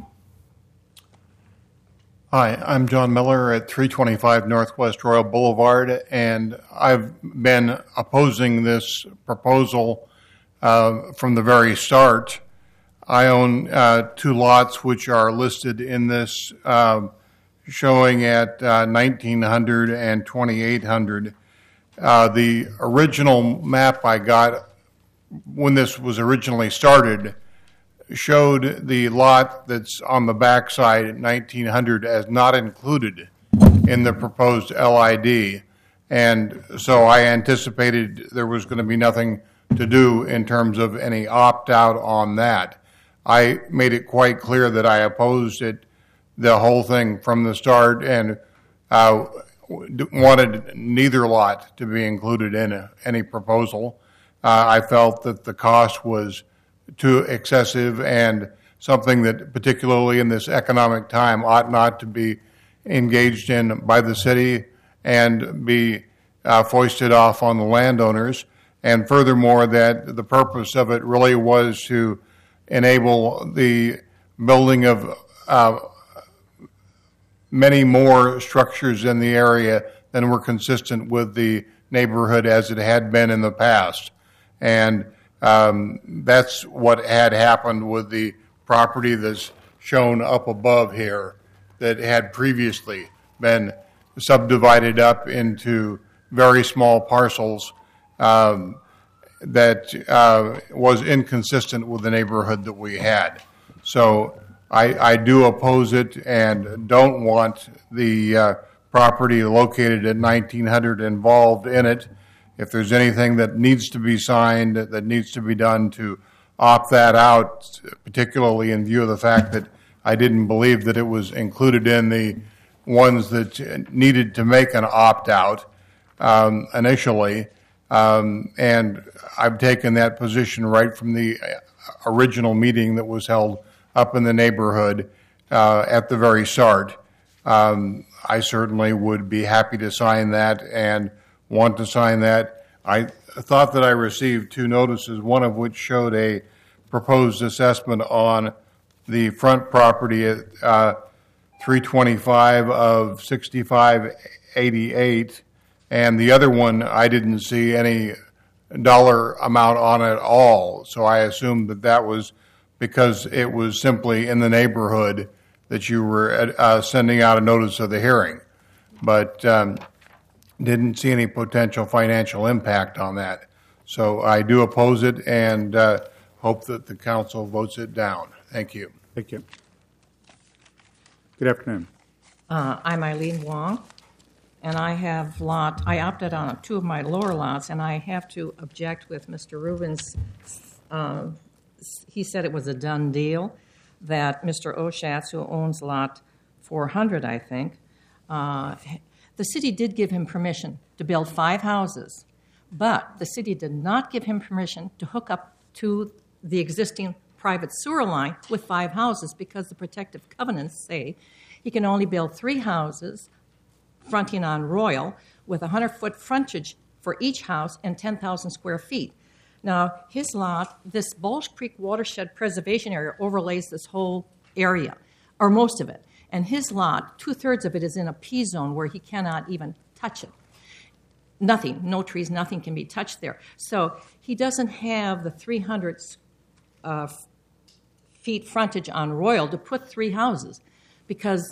S16: Hi, I'm John Miller at 325 Northwest Royal Boulevard, and I've been opposing this proposal from the very start. I own 2 lots which are listed in this, showing at 1900 and 2800. The original map I got when this was originally started showed the lot that's on the backside at 1900 as not included in the proposed LID. And so I anticipated there was going to be nothing to do in terms of any opt-out on that. I made it quite clear that I opposed it, the whole thing from the start, and wanted neither lot to be included in any proposal. I felt that the cost was too excessive and something that, particularly in this economic time, ought not to be engaged in by the city and be foisted off on the landowners. And furthermore, that the purpose of it really was to enable the building of many more structures in the area than were consistent with the neighborhood as it had been in the past. And that's what had happened with the property that's shown up above here that had previously been subdivided up into very small parcels that was inconsistent with the neighborhood that we had. So I do oppose it and don't want the property located at 1900 involved in it. If there's anything that needs to be signed, that needs to be done to opt that out, particularly in view of the fact that I didn't believe that it was included in the ones that needed to make an opt-out initially. And I've taken that position right from the original meeting that was held up in the neighborhood, at the very start. I certainly would be happy to sign that and want to sign that. I thought that I received 2 notices, one of which showed a proposed assessment on the front property at 325 of 6588, and the other one I didn't see any dollar amount on it at all. So I assumed that that was because it was simply in the neighborhood that you were sending out a notice of the hearing, but didn't see any potential financial impact on that. So I do oppose it and hope that the council votes it down. Thank you.
S1: Thank you. Good afternoon.
S17: I'm Eileen Wong, and I opted on 2 of my lower lots, and I have to object with Mr. Rubin's. He said it was a done deal, that Mr. Oshatz, who owns lot 400, I think, the city did give him permission to build 5 houses, but the city did not give him permission to hook up to the existing private sewer line with 5 houses, because the protective covenants say he can only build 3 houses fronting on Royal with 100-foot frontage for each house and 10,000 square feet. Now, his lot, this Balch Creek Watershed Preservation Area, overlays this whole area, or most of it. And his lot, 2/3 of it is in a P zone where he cannot even touch it. Nothing, no trees, nothing can be touched there. So he doesn't have the 300 feet frontage on Royal to put 3 houses, because,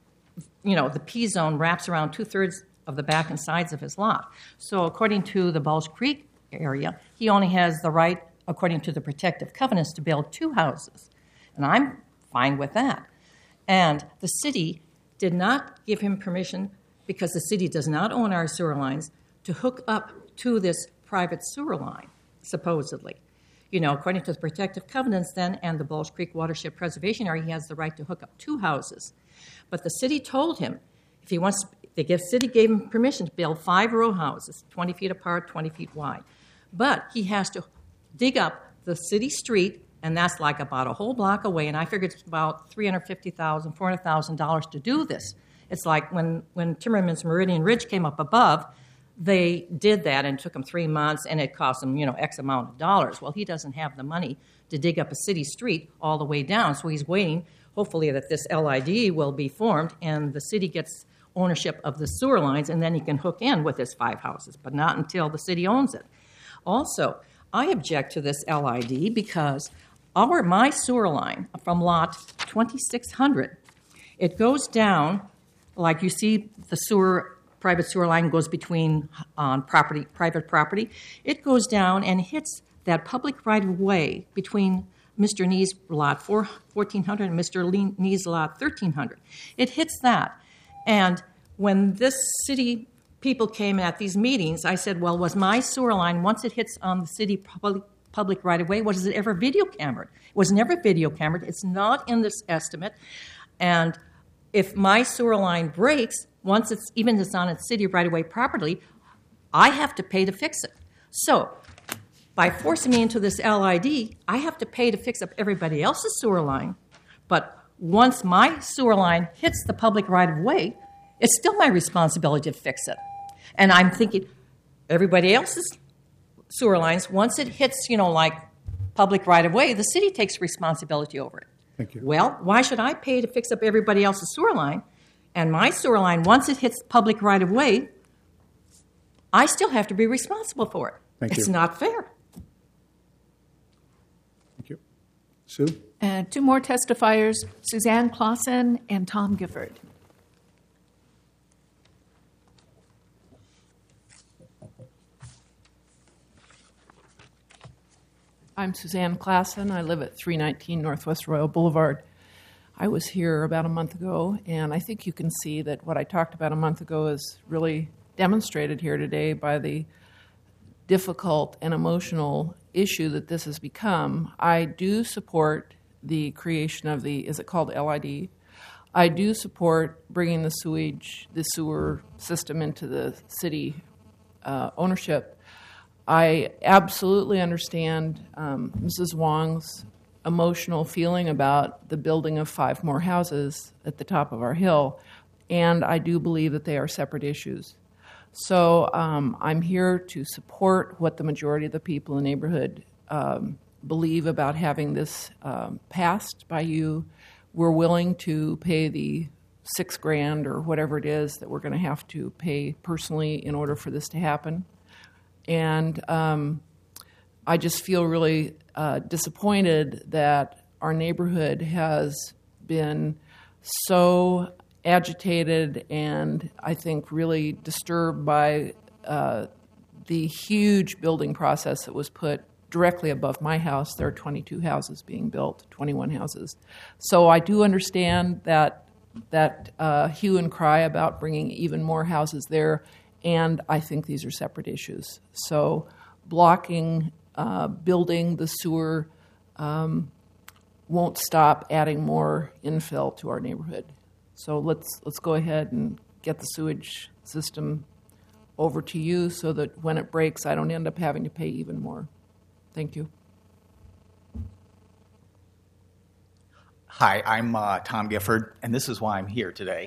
S17: the P zone wraps around 2/3 of the back and sides of his lot. So according to the Balch Creek area, he only has the right, according to the protective covenants, to build 2 houses. And I'm fine with that. And the city did not give him permission, because the city does not own our sewer lines, to hook up to this private sewer line, supposedly. According to the protective covenants then and the Balch Creek Watershed Preservation Area, he has the right to hook up 2 houses. But the city told him, if he wants, the city gave him permission to build 5 row houses, 20 feet apart, 20 feet wide. But he has to dig up the city street, and that's like about a whole block away, and I figured it's about $350,000, $400,000 to do this. It's like when Timmerman's Meridian Ridge came up above, they did that and it took them 3 months, and it cost them, X amount of dollars. Well, he doesn't have the money to dig up a city street all the way down, so he's waiting, hopefully, that this LID will be formed and the city gets ownership of the sewer lines, and then he can hook in with his 5 houses, but not until the city owns it. Also, I object to this LID because my sewer line from lot 2600, it goes down, like you see the private sewer line goes between private property. It goes down and hits that public right-of-way between Mr. Nee's lot 1400 and Mr. Nee's lot 1300. It hits that. And when this city people came at these meetings, I said, well, was my sewer line, once it hits on the city public right-of-way, was it ever video cameraed? It was never video cameraed. It's not in this estimate. And if my sewer line breaks, once it's on its city right-of-way property, I have to pay to fix it. So by forcing me into this LID, I have to pay to fix up everybody else's sewer line. But once my sewer line hits the public right-of-way, it's still my responsibility to fix it. And I'm thinking, everybody else's sewer lines, once it hits, like public right-of-way, the city takes responsibility over it.
S1: Thank you.
S17: Well, why should I pay to fix up everybody else's sewer line? And my sewer line, once it hits public right-of-way, I still have to be responsible for it.
S1: Thank you.
S17: It's not fair.
S1: Thank you. Sue?
S12: And 2 more testifiers, Suzanne Clausen and Tom Gifford.
S18: I'm Suzanne Clausen. I live at 319 Northwest Royal Boulevard. I was here about a month ago, and I think you can see that what I talked about a month ago is really demonstrated here today by the difficult and emotional issue that this has become. I do support the creation of is it called LID? I do support bringing the sewer system into the city ownership. I absolutely understand Mrs. Wong's emotional feeling about the building of 5 more houses at the top of our hill, and I do believe that they are separate issues. So I'm here to support what the majority of the people in the neighborhood believe about having this passed by you. We're willing to pay the $6,000 or whatever it is that we're going to have to pay personally in order for this to happen. And I just feel really disappointed that our neighborhood has been so agitated and I think really disturbed by the huge building process that was put directly above my house. There are 22 houses being built, 21 houses. So I do understand that hue and cry about bringing even more houses there, and I think these are separate issues. So blocking building the sewer won't stop adding more infill to our neighborhood. So let's go ahead and get the sewage system over to you so that when it breaks, I don't end up having to pay even more. Thank you.
S6: Hi, I'm Tom Gifford, and this is why I'm here today.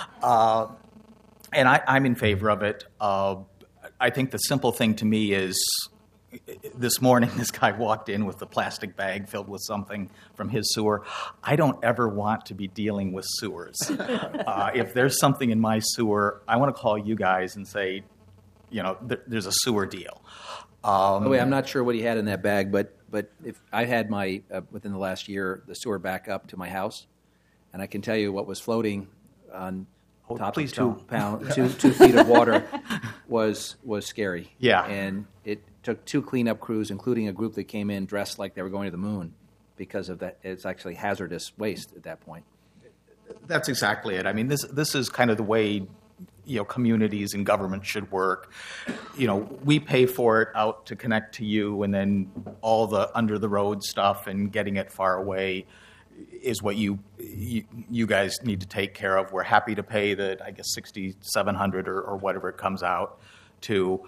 S6: And I'm in favor of it. I think the simple thing to me is this morning this guy walked in with a plastic bag filled with something from his sewer. I don't ever want to be dealing with sewers. If there's something in my sewer, I want to call you guys and say, there's a sewer deal.
S10: Wait, I'm not sure what he had in that bag, but if I had my within the last year the sewer back up to my house, and I can tell you what was floating on top of 2 feet of water was scary.
S6: Yeah,
S10: and it took 2 cleanup crews, including a group that came in dressed like they were going to the moon, because of that. It's actually hazardous waste at that point.
S6: That's exactly it. I mean, this is kind of the way communities and government should work. We pay for it out to connect to you, and then all the under the road stuff and getting it far away is what you guys need to take care of. We're happy to pay the, I guess, $6,700 or whatever it comes out to.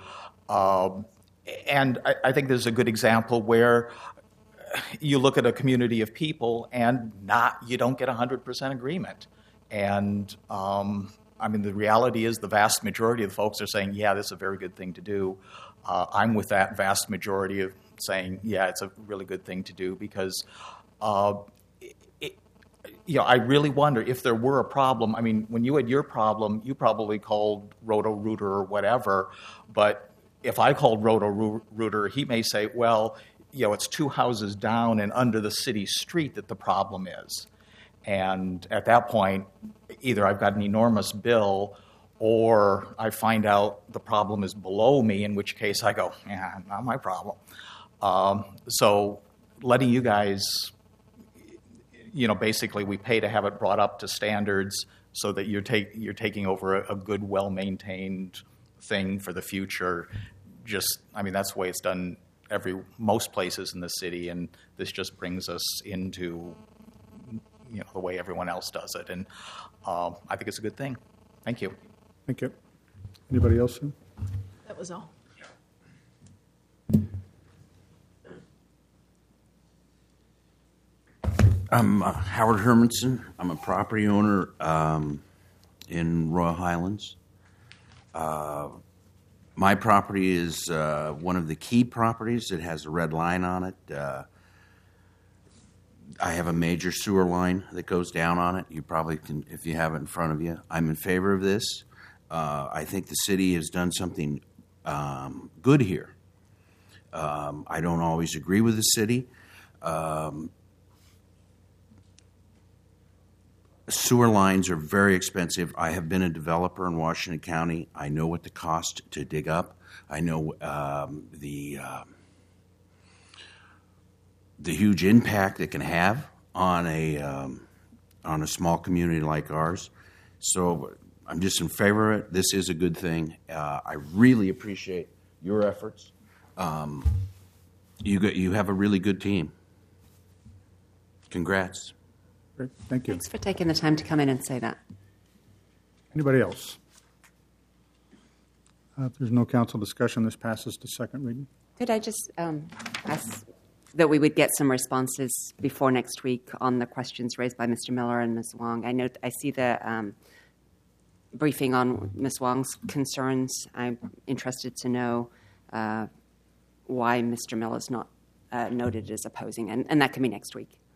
S6: And I think there's a good example where you look at a community of people and you don't get 100% agreement. And the reality is the vast majority of the folks are saying, yeah, this is a very good thing to do. I'm with that vast majority of saying, yeah, it's a really good thing to do because, I really wonder if there were a problem. I mean, when you had your problem, you probably called Roto-Rooter or whatever, but if I called Roto-Rooter, he may say, well, it's 2 houses down and under the city street that the problem is. And at that point, either I've got an enormous bill or I find out the problem is below me, in which case I go, yeah, not my problem. So letting you guys, basically we pay to have it brought up to standards so that you're taking over a good, well-maintained thing for the future. That's the way it's done most places in the city, and this just brings us into the way everyone else does it. And I think it's a good thing. Thank you.
S1: Thank you. Anybody else?
S12: That was all.
S19: I'm Howard Hermanson. I'm a property owner in Royal Highlands. My property is one of the key properties that has a red line on it. I have a major sewer line that goes down on it. You probably can, if you have it in front of you. I'm in favor of this. I think the city has done something good here. I don't always agree with the city. Sewer lines are very expensive. I have been a developer in Washington County. I know what the cost to dig up. I know the huge impact it can have on a small community like ours. So I'm just in favor of it. This is a good thing. I really appreciate your efforts. You have a really good team. Congrats.
S1: Great. Thank you.
S3: Thanks for taking the time to come in and say that.
S1: Anybody else? If there's no council discussion, this passes to second reading.
S3: Could I just ask that we would get some responses before next week on the questions raised by Mr. Miller and Ms. Wong. I see the briefing on Ms. Wong's concerns. I'm interested to know why Mr. Miller is not noted as opposing, and that can be next week.